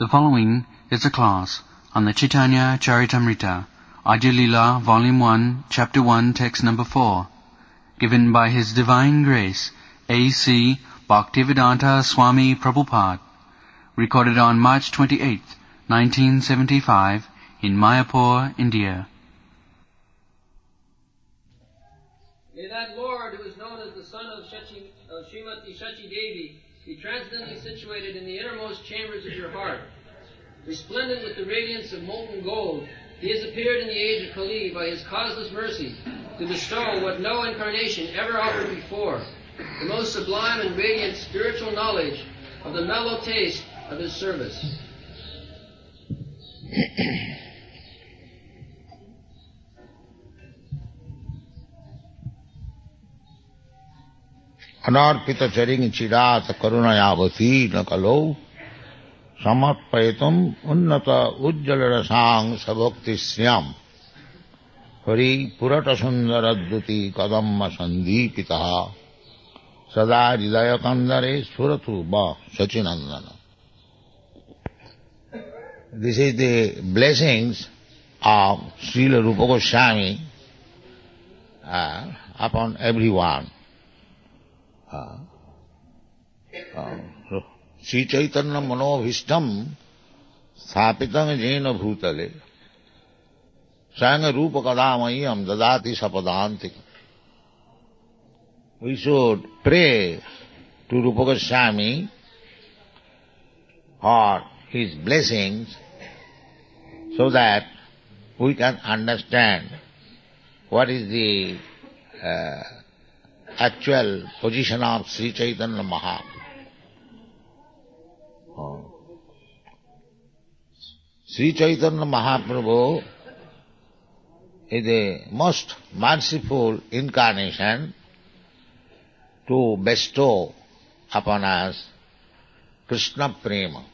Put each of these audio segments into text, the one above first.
The following is a class on the Chaitanya Charitamrita, Adya Lila, Volume 1, Chapter 1, Text number 4, given by His Divine Grace, A.C. Bhaktivedanta Swami Prabhupada, recorded on March 28, 1975, in Mayapur, India. May that Lord, who is known as the son of Srimati Shachi Devi, be transcendently situated in the innermost chambers of your heart. Resplendent with the radiance of molten gold, he has appeared in the age of Kali by his causeless mercy to bestow what no incarnation ever offered before, the most sublime and radiant spiritual knowledge of the mellow taste of his service. Anarpita charing chirata karunayavati nakalo samarpayatam unnata ujjalarasang sabhakti sriyam hari purata sundaradduti kadamma sandipitaha sada hridaya kandare suratu ba sachinandana. This is the blessings of Srila Rupa Goswami upon everyone. Sri Chaitanya Manobhishtam Sthapitam Jena Bhutale Sanga Rupa Kadamayam Dadati Sapadantika. We should pray to Rupa Goswami for his blessings so that we can understand what is the actual position of Sri Chaitanya Mahaprabhu. Sri Chaitanya Mahaprabhu is the most merciful incarnation to bestow upon us Krishna Prema.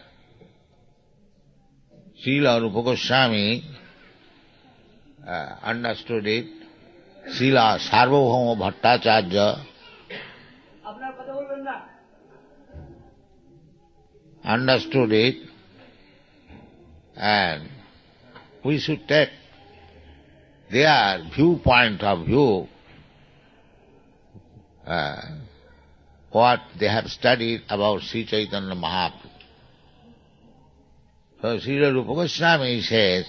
Srila Rupa Goswami understood it. Srila Sarvabhauma Bhattacharya understood it, and we should take their viewpoint of view, what they have studied about Sri Chaitanya Mahaprabhu. So Srila Rupa Goswami says,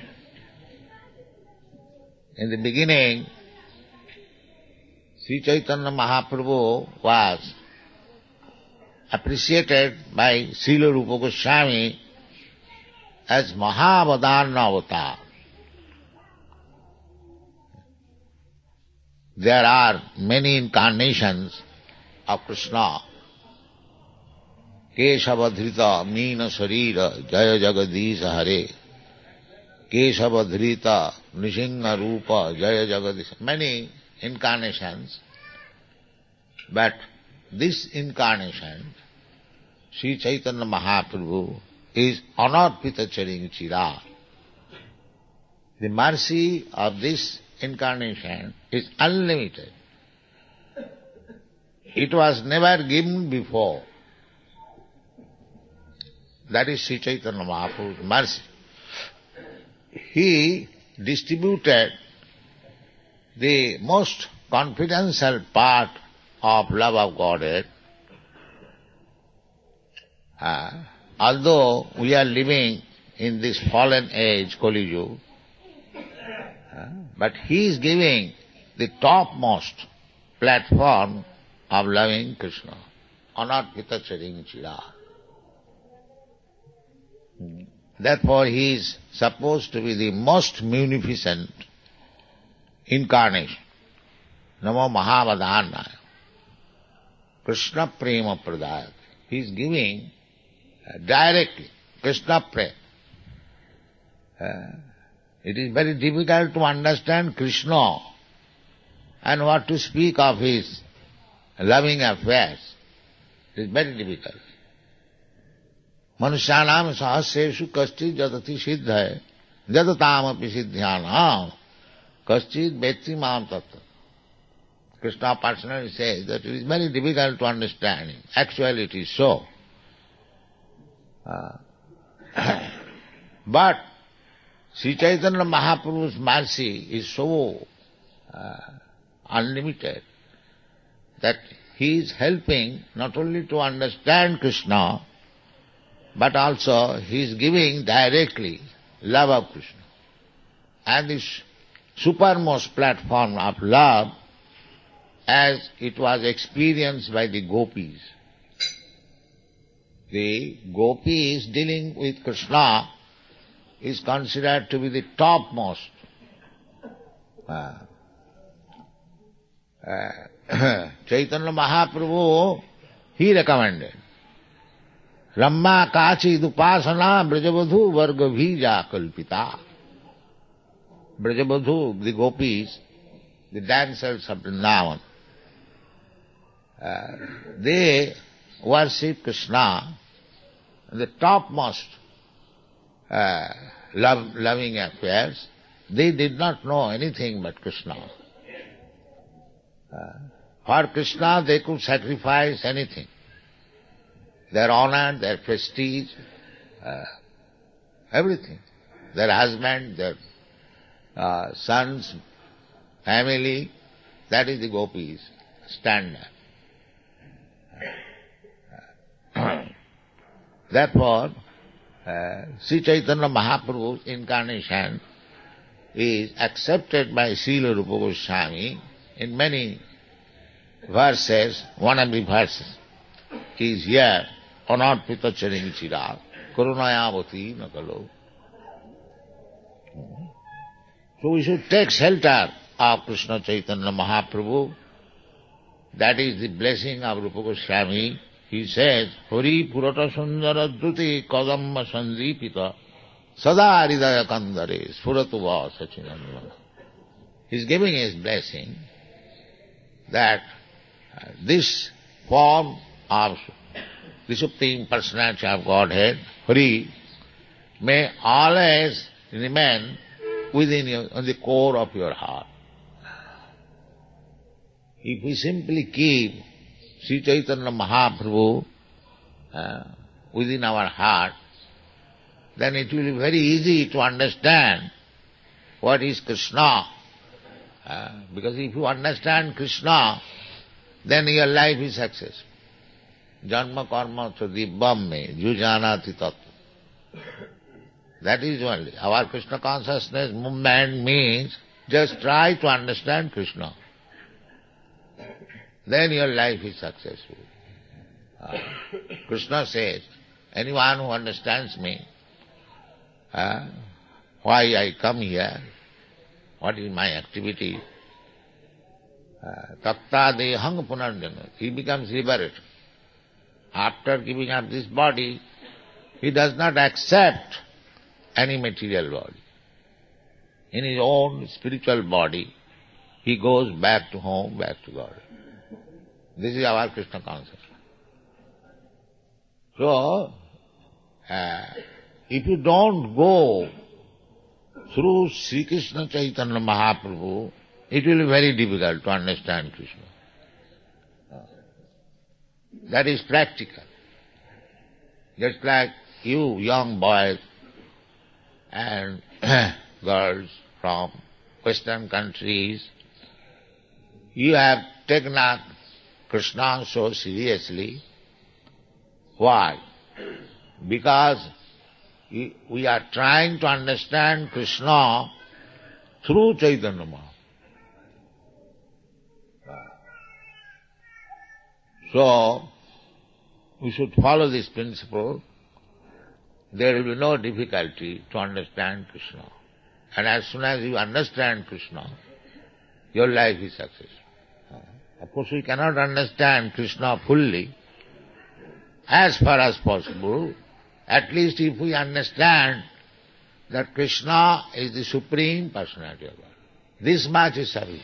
in the beginning, Sri Chaitanya Mahaprabhu was appreciated by Srila Rupa Goswami as Mahavadana Avatar. There are many incarnations of Krishna. Keshavadhrita Meena Sharira Jaya Jagadisha Hare. Keshavadhrita Nrisingha Rupa Jaya Jagadisha. Many incarnations, but this incarnation, Sri Chaitanya Mahaprabhu, is Anarpita Charing Chira. The mercy of this incarnation is unlimited. It was never given before. That is Sri Chaitanya Mahaprabhu's mercy. He distributed the most confidential part of love of Godhead. Although we are living in this fallen age, Kali Yuga, but he is giving the topmost platform of loving Krishna. Anarpita Charing Chira. Therefore he is supposed to be the most munificent incarnation. Namo Mahavadhanaya. Krishna Prema Pradayat. He is giving directly Krishna Prema. It is very difficult to understand Krishna and what to speak of his loving affairs. It is very difficult. Manusyanam sahasreshu kaschid jatati siddhaya jatatam api siddhyanam kaschid vetti mam tattva. Krishna personally says that it is very difficult to understand him. Actually it is so. But Sri Chaitanya Mahaprabhu's mercy is so unlimited that he is helping not only to understand Krishna, but also he is giving directly love of Krishna. And this supermost platform of love, as it was experienced by the gopis. The gopis dealing with Krishna is considered to be the topmost. Chaitanya Mahaprabhu, he recommended Ramma Kachi Dupasana Brajavadhu Varga Bhija Kalpita. Brajavadhu, the gopis, the dancers of Vrindavan, they worship Krishna, the topmost loving affairs. They did not know anything but Krishna. For Krishna they could sacrifice anything. Their honor, their prestige, everything. Their husband, their sons, family, that is the gopis' standard. Therefore, Sri Chaitanya Mahaprabhu's incarnation is accepted by Srila Rupa Goswami in many verses. One of the verses is here, Anarpita Charing Chira, Karunayavati Nakalo. So we should take shelter of Krishna Chaitanya Mahaprabhu. That is the blessing of Rupa Goswami. He says, Hari Purata Sundara Druti Kadamma Sandipita Sada Hridaya Kandare Spuratuva Sachinandana. He is giving his blessing that this form of the Supreme Personality of Godhead, Hari, may always remain within you, on the core of your heart. If we simply keep Sri Chaitanya Mahaprabhu within our heart, then it will be very easy to understand what is Krishna. Because if you understand Krishna, then your life is successful. Janma karma dibbam me jujanati tattva. That is only. Our Krishna consciousness movement means just try to understand Krishna. Then your life is successful. Krishna says, anyone who understands me, why I come here, what is my activity, tatta dehang punarjana, he becomes liberated. After giving up this body, he does not accept any material body. In his own spiritual body, he goes back to home, back to God. This is our Krishna consciousness. So, if you don't go through Sri Krishna Chaitanya Mahaprabhu, it will be very difficult to understand Krishna. That is practical. Just like you young boys and girls from Western countries, you have taken up Krishna so seriously. Why? Because we are trying to understand Krishna through Chaitanya Mahaprabhu. So, we should follow this principle. There will be no difficulty to understand Krishna. And as soon as you understand Krishna, your life is successful. Of course, we cannot understand Krishna fully. As far as possible, at least if we understand that Krishna is the Supreme Personality of God, this much is sufficient.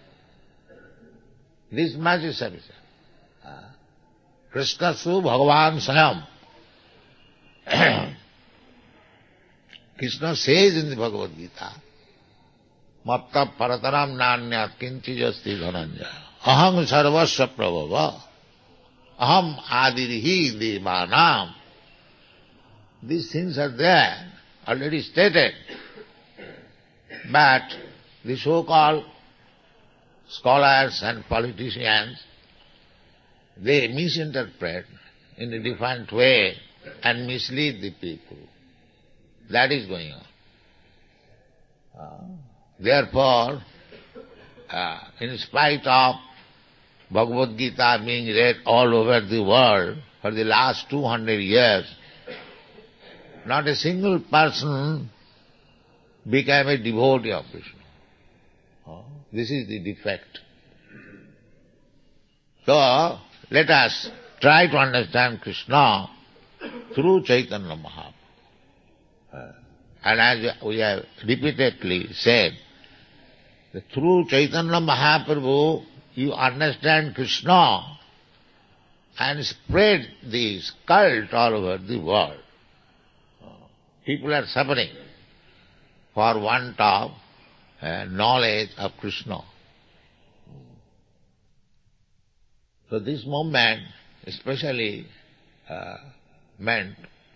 This much is sufficient. Krishna Su Bhagavan Swayam. Krishna says in the Bhagavad Gita, Matta parataram nanyat kinchijasti dhananjaya. Aham sarvasya prabhava. Aham adirhi devanam. these things are there, already stated. But the so-called scholars and politicians, they misinterpret in a different way and mislead the people. That is going on. Therefore, in spite of Bhagavad Gita being read all over the world for the last 200 years, not a single person became a devotee of Krishna. This is the defect. So, let us try to understand Krishna through Chaitanya Mahaprabhu. And as we have repeatedly said, that through Chaitanya Mahaprabhu you understand Krishna and spread this cult all over the world. People are suffering for want of knowledge of Krishna. So this movement especially meant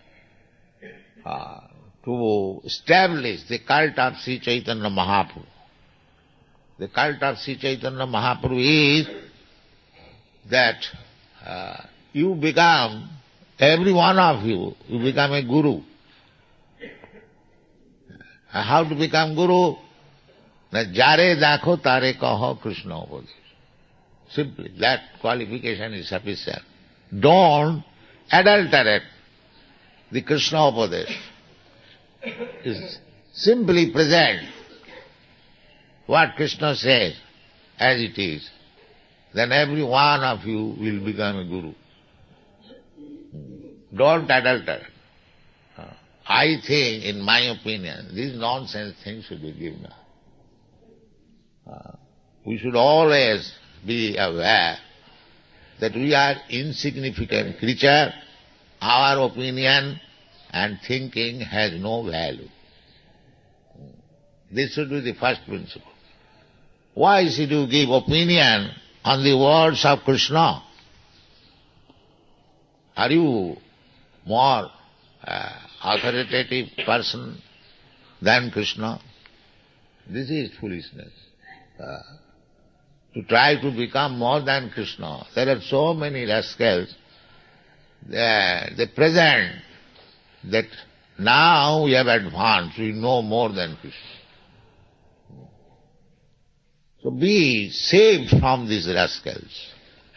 to establish the cult of Sri Chaitanya Mahaprabhu. The cult of Sri Chaitanya Mahaprabhu is that you become, every one of you become a guru. How to become guru? Jare dakho tare kaho Krishna upadesh. Simply, that qualification is sufficient. Don't adulterate the Krishna upadesh. Is simply present what Krishna says as it is. Then every one of you will become a guru. Don't adulterate. I think, in my opinion, these nonsense things should be given up. We should always be aware that we are insignificant creature, our opinion and thinking has no value. This should be the first principle. Why should you give opinion on the words of Krishna? Are you more authoritative person than Krishna? This is foolishness. To try to become more than Krishna. There are so many rascals. They present that now we have advanced, we know more than Krishna. So be saved from these rascals.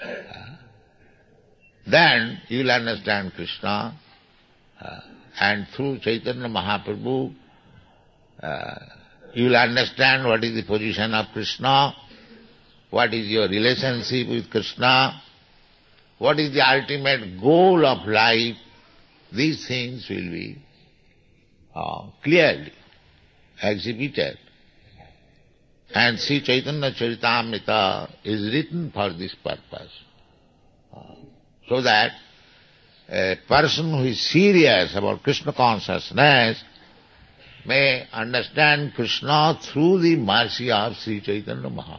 Then you will understand Krishna, and through Chaitanya Mahaprabhu you will understand what is the position of Krishna, what is your relationship with Krishna, what is the ultimate goal of life. These things will be clearly exhibited. And Sri Chaitanya Charitamrita is written for this purpose, so that a person who is serious about Krishna consciousness may understand Krishna through the mercy of Sri Chaitanya Mahaprabhu.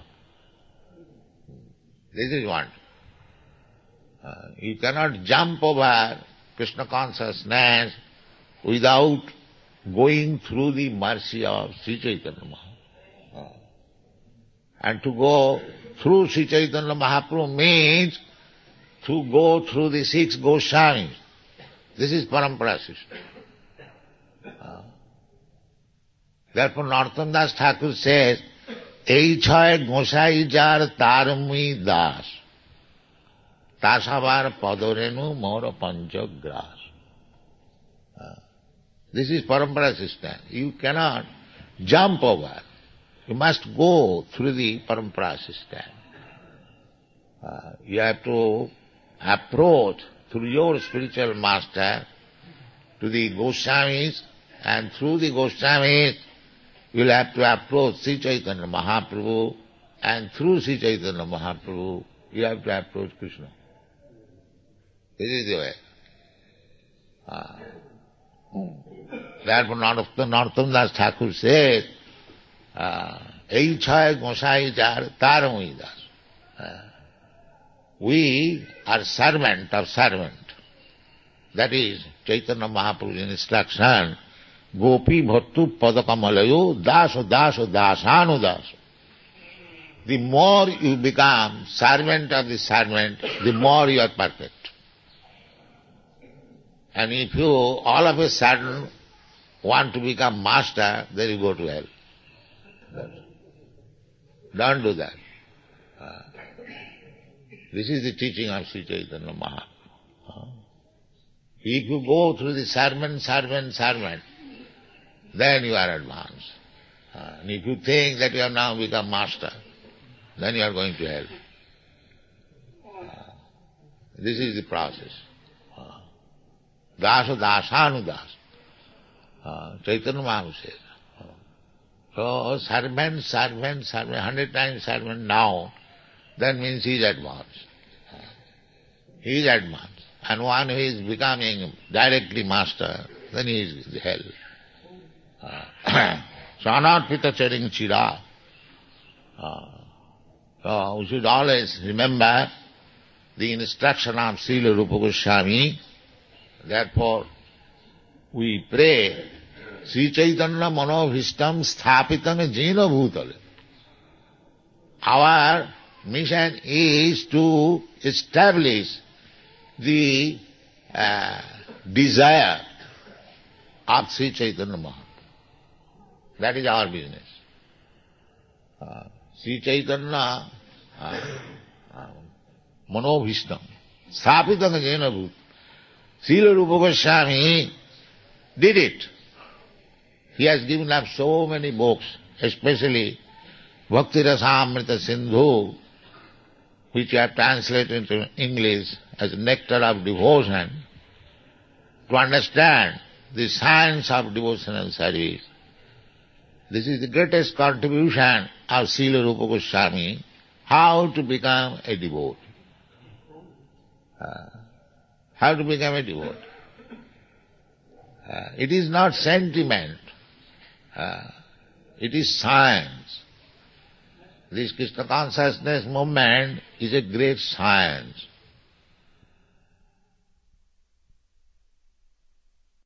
This is one. You cannot jump over Krishna consciousness without going through the mercy of Sri Chaitanya Mahaprabhu. And to go through Sri Chaitanya Mahaprabhu means to go through the 6 Goswamis. This is parampara system. Therefore Narottam Das Thakur says, Ei chhay Gosai jar tarmi das, tasavar padorenu mora panchagras. This is parampara system. You cannot jump over. You must go through the parampara system. You have to approach through your spiritual master to the Goswamis, and through the Goswamis you will have to approach Sri Chaitanya Mahaprabhu, and through Sri Chaitanya Mahaprabhu you have to approach Krishna. This is the way. Therefore Narottam Das Thakur says, Ei chhay Gosai jar taramui das. We are servant of servant. That is Chaitanya Mahaprabhu's instruction, Gopi Bhattu Padakamalayo Daso Daso Dasanu Daso. The more you become servant of the servant, the more you are perfect. And if you all of a sudden want to become master, then you go to hell. Don't do that. This is the teaching of Sri Chaitanya Mahaprabhu. If you go through the servant, then you are advanced. And if you think that you have now become master, then you are going to hell. This is the process. Dasa dasanu das. Chaitanya Mahaprabhu says. So servant, 100 times servant now, that means he is advanced. He is advanced. And one who is becoming directly master, then he is in hell. Sanatpita charing chira. So we should always remember the instruction of Srila Rupa Goswami. Therefore, we pray, Sri Chaitanya Manobhishtam Sthapitam Jena Bhutale. Our mission is to establish the desire of Sri Chaitanya Mahaprabhu. That is our business. Sri Chaitanya Manobhishtam Sthapitam Jena Bhutale. Srila Rupa Goswami did it. He has given up so many books, especially Bhakti Rasamrita Sindhu, which I have translated into English as Nectar of Devotion, to understand the science of devotional service. This is the greatest contribution of Srila Rupa Goswami, how to become a devotee. How to become a devotee. It is not sentiment. It is science. This Krishna consciousness movement is a great science.